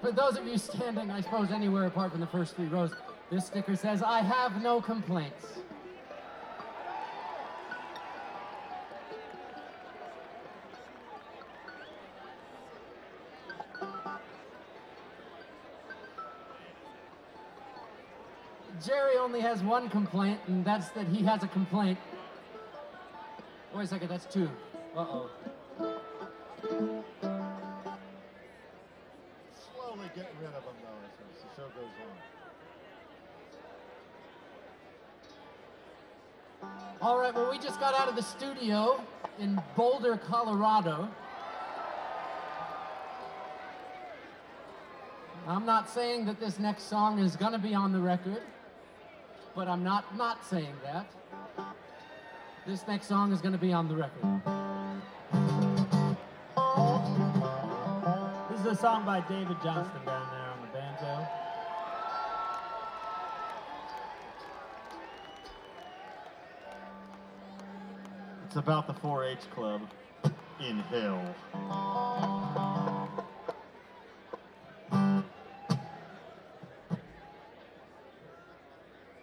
For those of you standing, I suppose, anywhere apart from the first 3 rows, this sticker says, "I have no complaints." Jerry only has one complaint, and that's that he has a complaint. Wait a second, that's 2. Uh-oh. Slowly get rid of them, though, as the show goes on. All right, well, we just got out of the studio in Boulder, Colorado. I'm not saying that this next song is gonna be on the record, but I'm not saying that. This next song is gonna be on the record. This is a song by David Johnston down there on the banjo. It's about the 4-H club in hell.